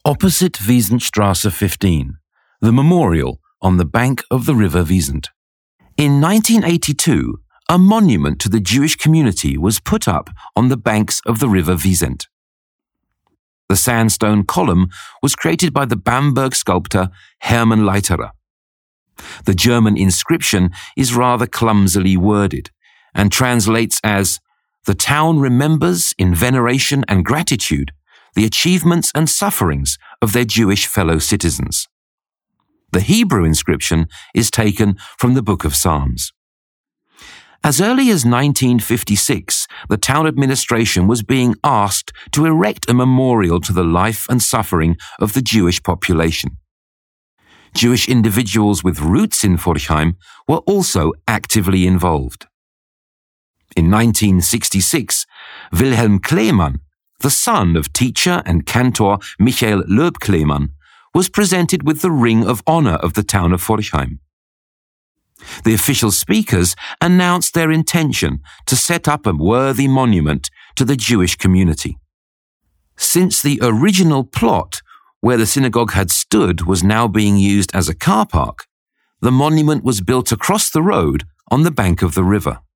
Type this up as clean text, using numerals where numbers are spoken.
Opposite Wiesenstrasse 15, the memorial on the bank of the river Wiesent. In 1982, a monument to the Jewish community was put up on the banks of the river Wiesent. The sandstone column was created by the Bamberg sculptor Hermann Leiterer. The German inscription is rather clumsily worded and translates as, "The town remembers in veneration and gratitude the achievements and sufferings of their Jewish fellow citizens." The Hebrew inscription is taken from the Book of Psalms. As early as 1956, the town administration was being asked to erect a memorial to the life and suffering of the Jewish population. Jewish individuals with roots in Forchheim were also actively involved. In 1966, Wilhelm Kleemann, the son of teacher and cantor Michael Loeb Kleemann, was presented with the Ring of Honor of the town of Forchheim. The official speakers announced their intention to set up a worthy monument to the Jewish community. Since the original plot where the synagogue had stood was now being used as a car park, the monument was built across the road on the bank of the river.